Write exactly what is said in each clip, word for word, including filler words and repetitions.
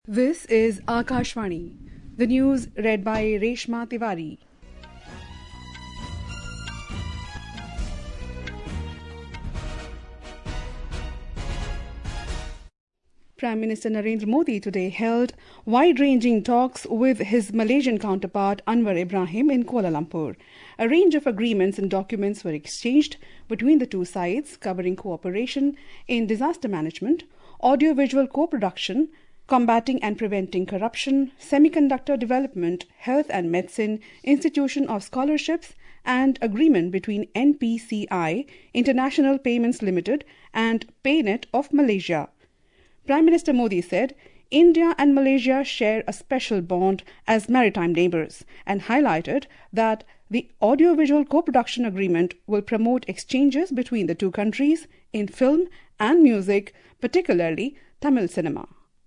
This is Akashvani. The news read by Reshma Tiwari. Prime Minister Narendra Modi today held wide-ranging talks with his Malaysian counterpart Anwar Ibrahim in Kuala Lumpur. A range of agreements and documents were exchanged between the two sides, covering cooperation in disaster management, audiovisual co-production, combating and preventing corruption, semiconductor development, health and medicine, institution of scholarships, and agreement between N P C I, International Payments Limited, and PayNet of Malaysia. Prime Minister Modi said, India and Malaysia share a special bond as maritime neighbours, and highlighted that the audiovisual co-production agreement will promote exchanges between the two countries in film and music, particularly Tamil cinema.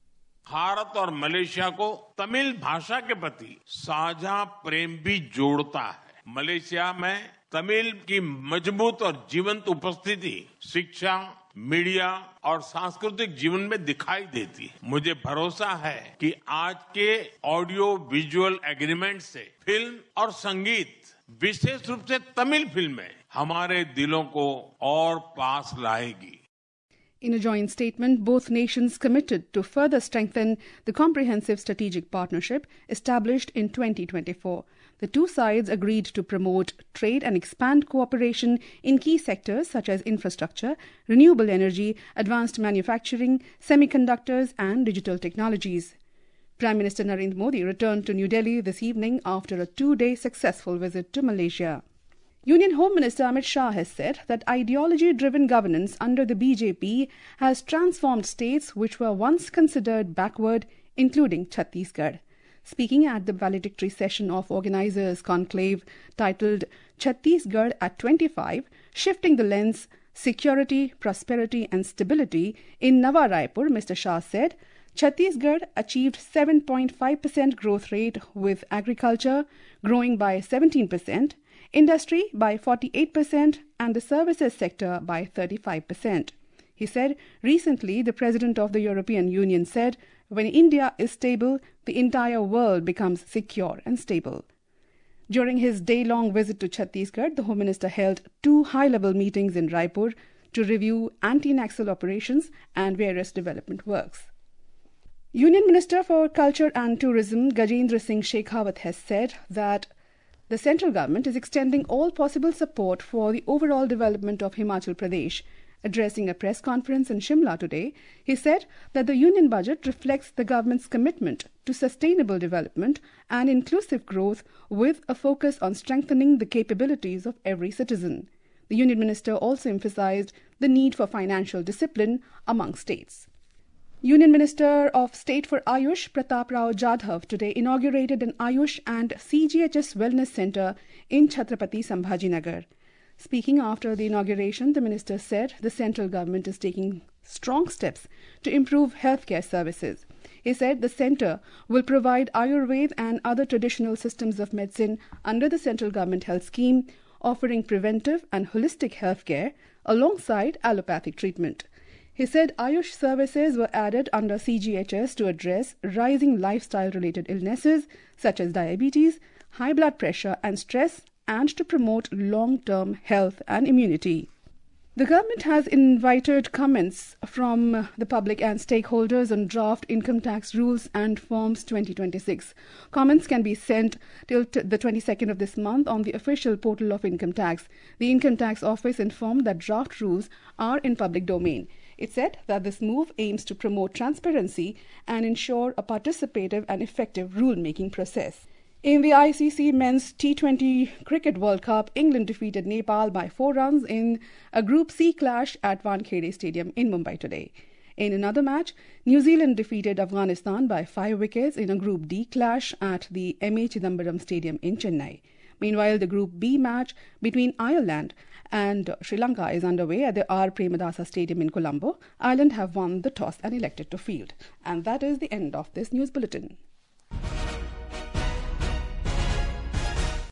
Bharat और Malaysia को तमिल भाषा के प्रति साझा प्रेम भी जोड़ता है। Malaysia में तमिल की मजबूत और जीवंत उपस्थिति शिक्षा, मीडिया और सांस्कृतिक जीवन में दिखाई देती है। मुझे भरोसा है कि आज के ऑडियो विजुअल एग्रीमेंट से फिल्म और संगीत, विशेष रूप से तमिल फिल्में, हमारे दिलों को और पास लाएगी। In a joint statement, both nations committed to further strengthen the comprehensive strategic partnership established in twenty twenty-four. The two sides agreed to promote trade and expand cooperation in key sectors such as infrastructure, renewable energy, advanced manufacturing, semiconductors, and digital technologies. Prime Minister Narendra Modi returned to New Delhi this evening after a two-day successful visit to Malaysia. Union Home Minister Amit Shah has said that ideology-driven governance under the B J P has transformed states which were once considered backward, including Chhattisgarh. Speaking at the valedictory session of organisers' conclave titled Chhattisgarh at twenty-five, Shifting the Lens, Security, Prosperity and Stability in Nawa Raipur, Mister Shah said, Chhattisgarh achieved seven point five percent growth rate with agriculture growing by seventeen percent, industry by forty-eight percent and the services sector by thirty-five percent. He said, recently the President of the European Union said, when India is stable, the entire world becomes secure and stable. During his day-long visit to Chhattisgarh, the Home Minister held two high-level meetings in Raipur to review anti-Naxal operations and various development works. Union Minister for Culture and Tourism Gajendra Singh Shekhawat has said that the central government is extending all possible support for the overall development of Himachal Pradesh. Addressing a press conference in Shimla today, he said that the union budget reflects the government's commitment to sustainable development and inclusive growth with a focus on strengthening the capabilities of every citizen. The union minister also emphasized the need for financial discipline among states. Union Minister of State for Ayush Pratap Rao Jadhav today inaugurated an Ayush and C G H S Wellness Centre in Chhatrapati Sambhajinagar. Speaking after the inauguration, the minister said the central government is taking strong steps to improve healthcare services. He said the centre will provide Ayurveda and other traditional systems of medicine under the central government health scheme, offering preventive and holistic healthcare alongside allopathic treatment. He said Ayush services were added under C G H S to address rising lifestyle-related illnesses such as diabetes, high blood pressure and stress, and to promote long-term health and immunity. The government has invited comments from the public and stakeholders on draft income tax rules and forms twenty twenty-six. Comments can be sent till the twenty-second of this month on the official portal of Income Tax. The Income Tax Office informed that draft rules are in public domain. It said that this move aims to promote transparency and ensure a participative and effective rule-making process. In the I C C Men's T twenty Cricket World Cup, England defeated Nepal by four runs in a Group C clash at Wankhede Stadium in Mumbai today. In another match, New Zealand defeated Afghanistan by five wickets in a Group D clash at the M A Chidambaram Stadium in Chennai. Meanwhile, the Group B match between Ireland and Sri Lanka is underway at the R. Premadasa Stadium in Colombo. Ireland have won the toss and elected to field. And that is the end of this news bulletin.